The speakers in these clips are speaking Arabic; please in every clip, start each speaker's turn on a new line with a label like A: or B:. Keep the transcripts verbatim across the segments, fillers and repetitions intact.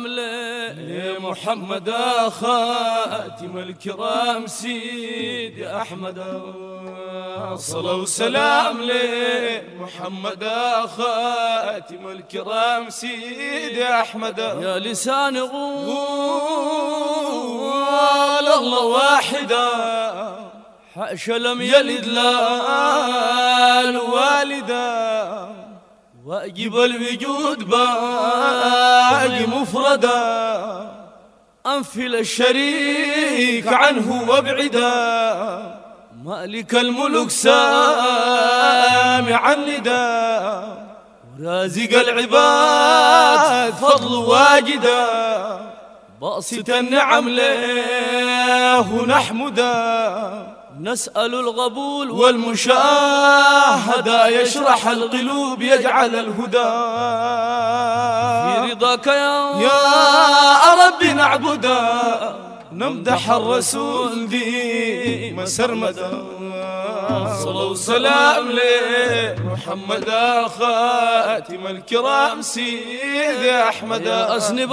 A: سلام لمحمد خاتم الكرام سيدي أحمد. صلاة وسلام لمحمد خاتم الكرام سيدي أحمد. يا لسان قول الله واحدا حاشا لم يلد لا الوالدا، واجب الوجود باقي مفردا، انفل الشريك عنه وابعدا، مالك الملك سامع النداء، رازق العباد فضل واجدا، باسط النعم له نحمدا، نسأل القبول والمشاهدة، يشرح القلوب يجعل الهدى، في رضاك يا, يا رب نعبدا، نمدح الرسول ديما سرمدا. صلاة وسلام لمحمد خاتم الكرام سيدي أحمد. أسنب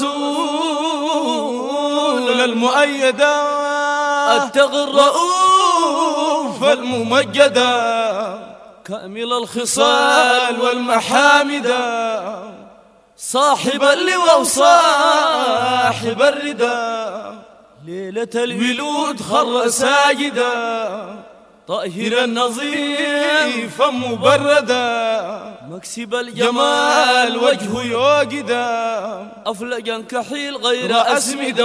A: الرسول المؤيدا، التقي الرؤوف الممجدا، كامل الخصال والمحامدا، صاحب اللواء وصاحب الردى، ليلة الولود خر ساجدا، طاهرا نظيفا مبردا، مكسب الجمال وجهه يوجدا، أفلجا كحيل غير أسمد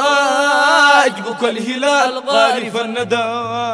A: وحاجبك الهلال غارف الندى،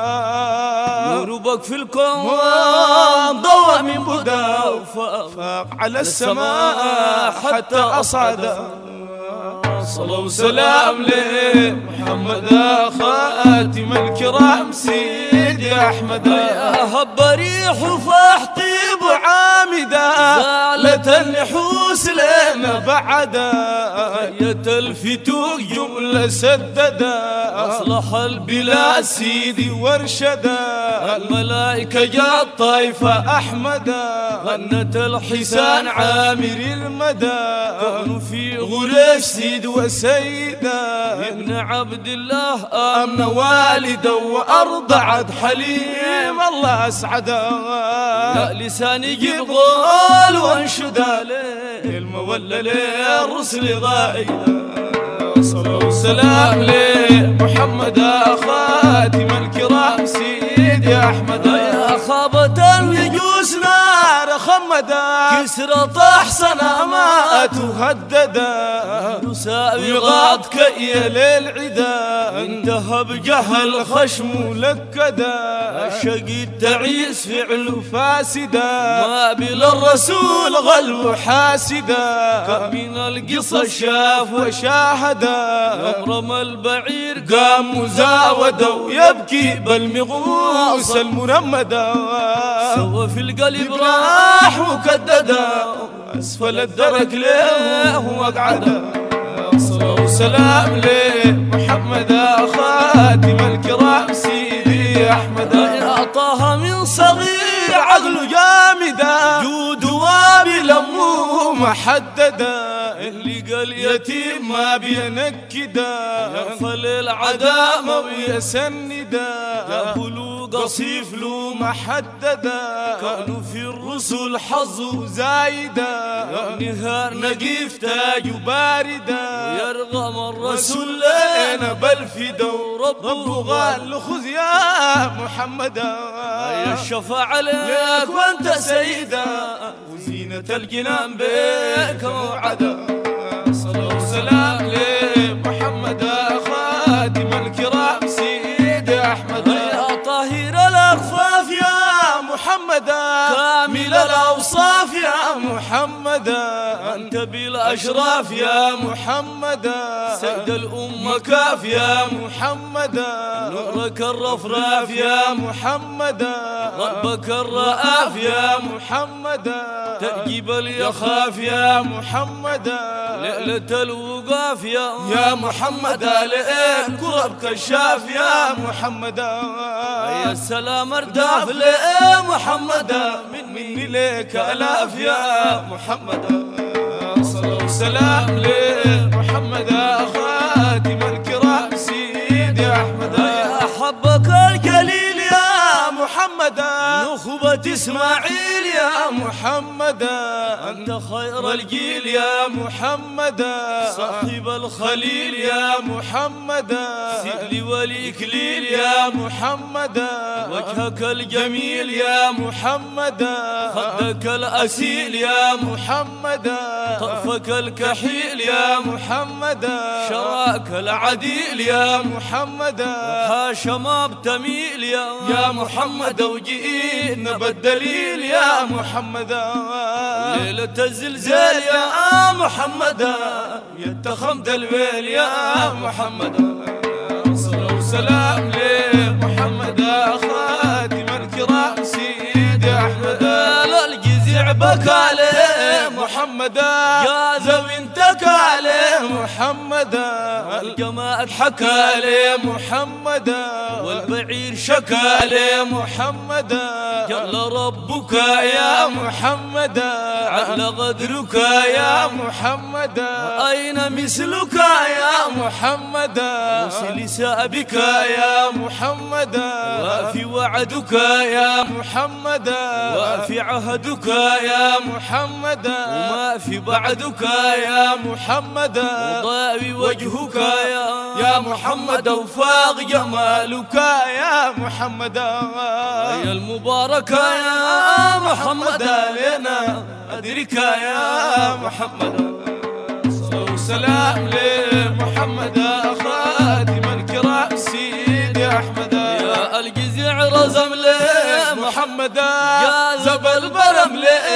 A: نوربك في الكون ضوى من بدا، فاق على السماء حتى أصعدا. صلاة وسلام لمحمد خاتم الكرام سيدي أحمد. يا هب ريح وفاح طيب عامدا، زالت النحوس لنا بعدا، يت الفتوق جملة سددا، أصلح البلاد سيدي وارشدا، الملائكة جاءت طائفة أحمدا، غنت الحسان عامر المدى، كونوا في غريش سيد وسيدا، ابن عبد الله آمن والدا، وأرضعت حليم الله أسعدا، لا لسان يجيب قول وانشدا، للمولى للرسل غايدا. صلاة وسلام لمحمد خاتم الكرام سيدي أحمد. يا خابة النجوس نار خمدا، كسرى طاح صنع ما تهددا، نساوي غاض كي للعدا، انتهى بجهل خشم لكدا، الشقي التعيس فعل فاسدا، ما بلا الرسول غلو حاسدا، من القصة شاف وشاهدا، يمرم البعير قام مزاودا، ويبكي بالمغوس المرمدا، سوى في القلب راح مكددا، أسفل الدرك له وقعدا. صلاة وسلام لمحمد خاتم الكرام سيدي أحمد. يا طه من صغير عقله جامدا، جود وابل أمه محددا، اللي قال يتيم ما بينكدا، يغفل العداء ما بيسندا، يقولوا قصيف له محددا، كانوا في الرسل حظه زايدا، نهار نقيف تاج باردا، يرغم الرسول لنا بالفدا، وربه قال له خذ يا محمدا، يا الشفاعة لك وانت سيدا، وزينة الجنان بك موعدا. صلاة وسلام لمحمد خاتم الكرام سيدي أحمد. يا طاهر الأخفاف يا محمدا، كامل الأوصاف يا محمدا، أنت بالأشراف يا محمدا، سيد الأمة كاف يا محمدا، نورك الرفراف يا محمدا، ربك الرآف يا محمدا، تأجيب اليخاف يا محمدا، ليلة الوقاف يا يا محمدا، لئين كرب كشاف يا محمدا، يا السلام ارداف لئين محمدا، من مني لك ألاف يا محمدا. صلاة وسلام لك إسماعيل يا محمد أنت خير الجيل يا محمد صاحب الخليل يا محمد سئل والإكليل يا محمد وجهك الجميل يا محمد خدك الأسيل يا محمد طرفك الكحيل يا محمد شراك العديل يا محمد حاش ما بتميل يا, يا محمد وجئنا بالدليل يا محمد ليلة الزلزال يا محمد يتخمد الويل يا محمد صلوا وسلام لمحمد خاتم الكرام سيدي أحمد الجزيع بكى عليه محمد يا زوينتك عليه محمد الجماعة حكى عليه محمد والبعير شكى عليه محمد جل ربك يا محمد على غدرك يا محمد أين مثلك يا محمد وصل سابك يا محمد وفي وعدك يا محمد وفي عهدك يا محمد وما في بعدك يا محمد وضاوي وجهك يا, يا محمد وفاق جمالك يا محمد يا المبارك يا محمد لنا أدرك يا محمد صلوا وسلام لمحمد خاتم الكرام سيدي أحمد يا الجزيع رزم لمحمد يا زبل برم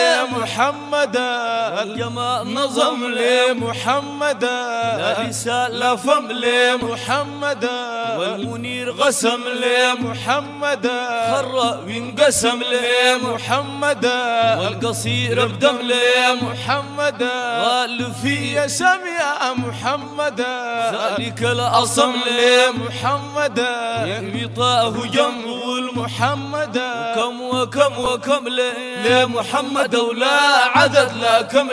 A: لمحمد الجمال نظم لمحمد لا رسالة فم لمحمد والمنير غسم لمحمد خر وانقسم لمحمد والقصير بدم لمحمد غال في سم يا محمد ذلك الأصم لمحمد يهوي طاه جنبه المحمد وكم وكم وكم لمحمد ولا عدد لا كم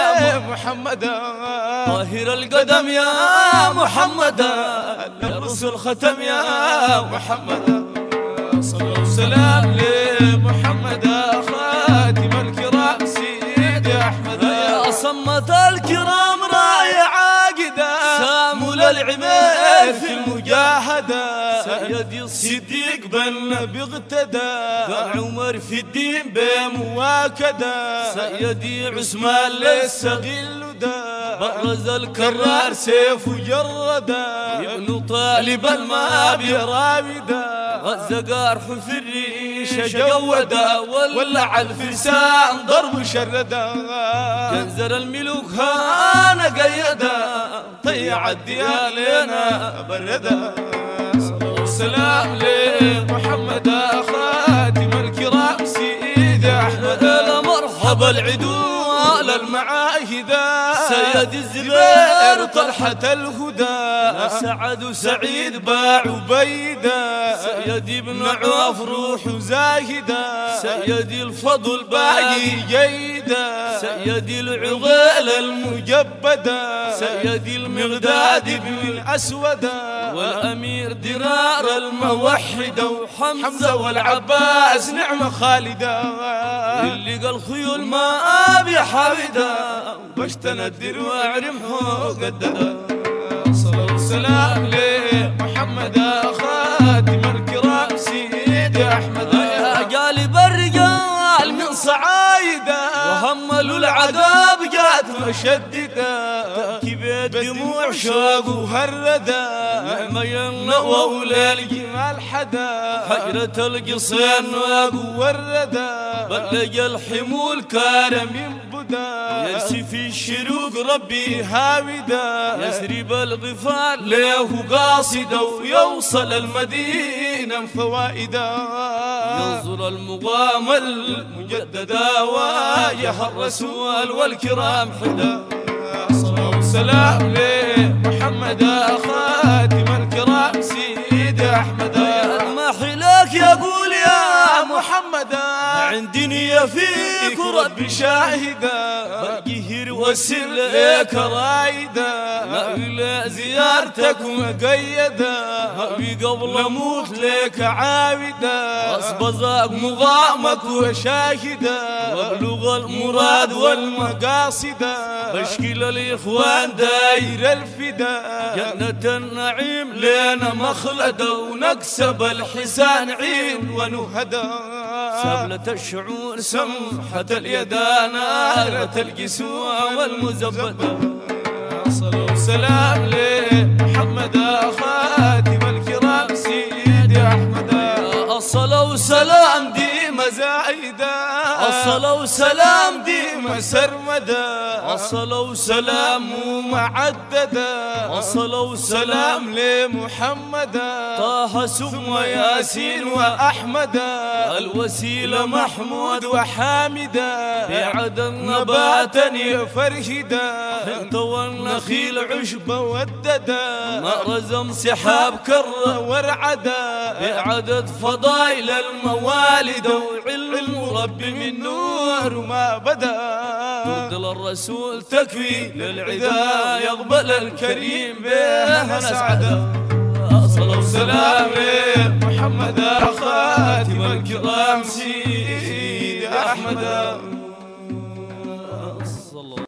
A: لمحمد طاهر القدم يا محمد الرسل ختم يا محمد صلوا وسلام لمحمد خاتم الكرام سيدي أحمد يا صمت الكرام راي عاقدة سامل العميل في المجاهدة سيدي الصديق بالنبي اغتدى عمر في الدين بمواكدة سيدي عثمان للسغيل برز الكرار سيف جردا ابن طالب ما براودا غزقار في الريش جودا ولع الفرسان ضرب شردا جنزر الملوك هانا قيدا طيع الديالينا بردا صلوا وسلام لمحمد خاتم الكرام سيدي أحمد مرحبا العدو المعاهدة سيد الزبير طلحة الهدى سعد سعيد باع بيدا سيدي ابن عوف روح زاهدة سيدي الفضل باقي جيدا سيدي العغيل المجبدة سيدي المغداد بن الأسود والأمير درار الموحدة وحمزة والعباس نعمة خالدة اللي قال خيول ما أبي حاوده واشتندر واعرمه قددا صلوا وسلام لمحمد خاتم الكرام سيدي أحمد يا جالب الرجال من صعايده وهملوا العذاب جات مشدده كبيت دموع شاق وهرده مهما ينووا للجمال حدا حجرة القصين واق وورده بلج الحمول كارم بدا يرسي في الشروق ربي هاوده يسرب الغفار له قاصده ويوصل المدينة فوائده ينظر المقام المجدده واجه الرسول والكرام حدا صلوا وسلام لمحمد خاتم الكرام سيدي أحمد ما حلاك يقول يا محمد عندي نية فيك ربي شاهدة نوسل لك رايدة إلى زيارتك مقيدة قبل أموت لك عابدة أصبغ مغامك وشاهدة وابلغ المراد والمقاصد بشكي للإخوان داير الفدا جنة النعيم لنا مخلدة ونكسب الحسان عين ونهدى سبلة الشعور سمحة اليدان نارة القسوة والمزبدة صلاة وسلام لمحمد خاتم الكرام سيدي أحمد الصلاة والسلام ديما زايدة الصلاة والسلام ديما سرمدة الصلاة والسلام معددة الصلاة والسلام لمحمد طه ثم ياسين وأحمد الوسيلة محمود وحامدة بعد النبات فرهدة انت والنخيل عشبة وددة مأرزم سحاب كرة ورعدة بعدد فضائل الموالد وعلم ربي من نور ما بدا تبدل الرسول تكفي للعدا يقبل الكريم بها نسعد صلى وسلام محمد